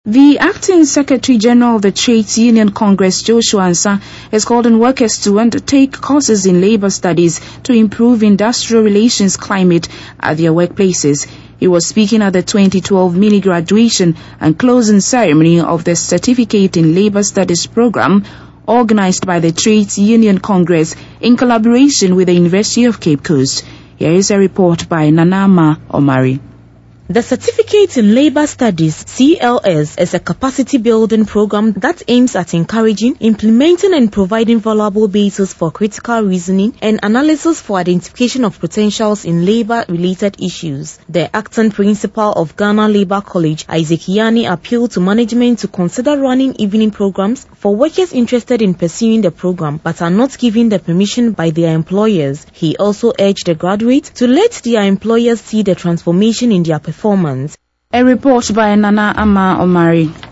The Acting Secretary General of the Trades Union Congress, Joshua Ansah, has called on workers to undertake courses in labor studies to improve industrial relations climate at their workplaces. He was speaking at the 2012 mini graduation and closing ceremony of the Certificate in Labor Studies program organized by the Trades Union Congress in collaboration with the University of Cape Coast. Here is a report by Nanama Omari. The Certificate in Labor Studies (CLS) is a capacity-building program that aims at encouraging, implementing and providing valuable basis for critical reasoning and analysis for identification of potentials in labor-related issues. The acting principal of Ghana Labour College, Isaac Yani, appealed to management to consider running evening programs for workers interested in pursuing the program but are not given the permission by their employers. He also urged the graduates to let their employers see the transformation in their performance. A report by Nana Ama Omari.